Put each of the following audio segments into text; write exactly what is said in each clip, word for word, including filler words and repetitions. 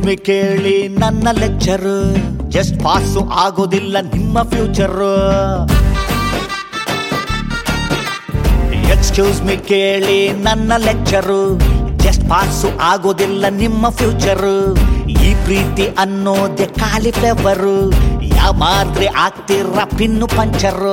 ಮಿ ಕೇಳಿ ನನ್ನ lecture, just pass ಆಗೋದಿಲ್ಲ ನಿಮ್ಮ ಫ್ಯೂಚರ್. ಎಕ್ಸ್ಕ್ಯೂಸ್ ಮಿ ಕೇಳಿ ನನ್ನ ಲೆಕ್ಚರು, ಜಸ್ಟ್ ಪಾಸು ಆಗೋದಿಲ್ಲ ನಿಮ್ಮ ಫ್ಯೂಚರ್. ಈ ಪ್ರೀತಿ ಅನ್ನೋದೆ ಕಾಲಿಫ್ಲವರು, ಯಾವ ಮಾತ್ರೆ ಆಗ್ತಿರ ಪಿನ್ನು ಪಂಚರು.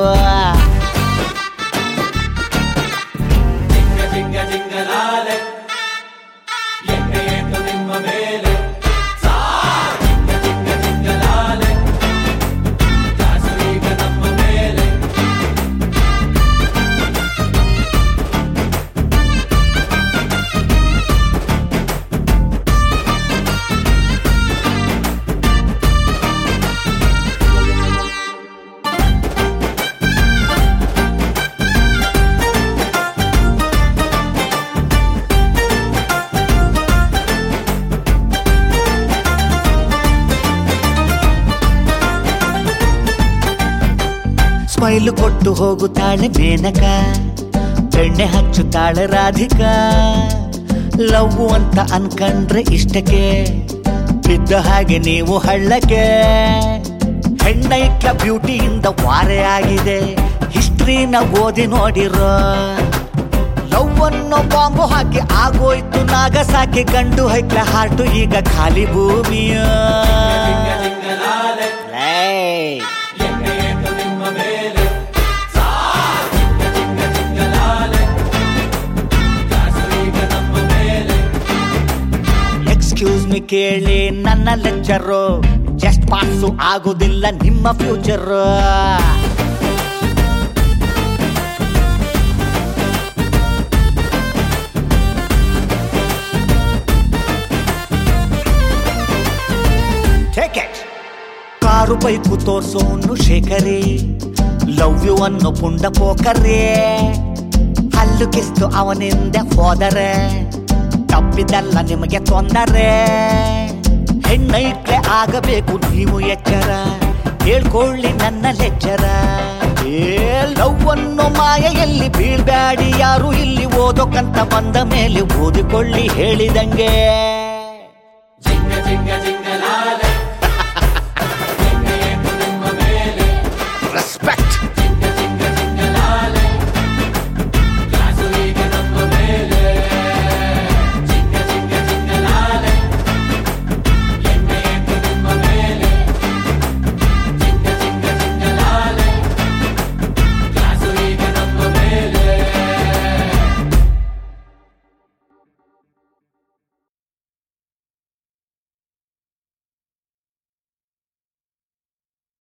ಸ್ಮೈಲು ಕೊಟ್ಟು ಹೋಗುತ್ತಾಳೆ ಮೇನಕ, ಬೆಣ್ಣೆ ಹಚ್ಚುತ್ತಾಳೆ ರಾಧಿಕಾ. ಲವ್ ಅಂತ ಅನ್ಕಂಡ್ರೆ ಇಷ್ಟಕ್ಕೆ, ಬಿದ್ದ ಹಾಗೆ ನೀವು ಹಳ್ಳಕ್ಕೆ. ಹೆಣ್ಣೈಕ್ಲ ಬ್ಯೂಟಿಯಿಂದ ವಾರೆ ಆಗಿದೆ, ಹಿಸ್ಟ್ರಿನ ಓದಿ ನೋಡಿರೋ. ಲವ್ ಅನ್ನೋ ಬಾಂಬು ಹಾಕಿ ಆಗೋಯ್ತು ನಾಗಸಾಕಿ, ಗಂಡು ಹೈಕ್ಲ ಹಾರ್ಟು ಈಗ ಖಾಲಿ ಭೂಮಿಯ. ಎಕ್ಸ್ಕ್ಯೂಸ್ ಮಿ ಕೇಳಿ ನನ್ನ ಲೆಕ್ಚರು, ಜಸ್ಟ್ ಪಾಸು ಆಗೋದಿಲ್ಲ ನಿಮ್ಮ ಫ್ಯೂಚರ್. ಕಾರು ಬೈಕು ತೋರ್ಸೋನು ಶೇಖರಿ, ಲವ್ ಯು ಅನ್ನೋ ಪುಂಡ ಪೋಕರೇ. ಹಲ್ಲು ಕಿಸ್ತು ಅವನಿಂದ ಹೋದರೆ, ತಪ್ಪಿದಲ್ಲ ನಿಮಗೆ ತೊಂದರೆ. ಹೆಣ್ಣೈಕ್ಲೆ ಆಗಬೇಕು ನೀವು ಎಚ್ಚರ, ಹೇಳ್ಕೊಳ್ಳಿ ನನ್ನ ಲೆಚ್ಚರ. ಏ ಲವ್ ಅನ್ನೋ ಮಾಯೆಯಲ್ಲಿ ಬೀಳ್ಬ್ಯಾಡಿ ಯಾರು ಇಲ್ಲಿ, ಓದೋಕಂತ ಬಂದ ಮೇಲೆ ಓದಿಕೊಳ್ಳಿ ಹೇಳಿದಂಗೆ. ಜಿಂಗ ಜಿಂಗ ಜಿಂಗ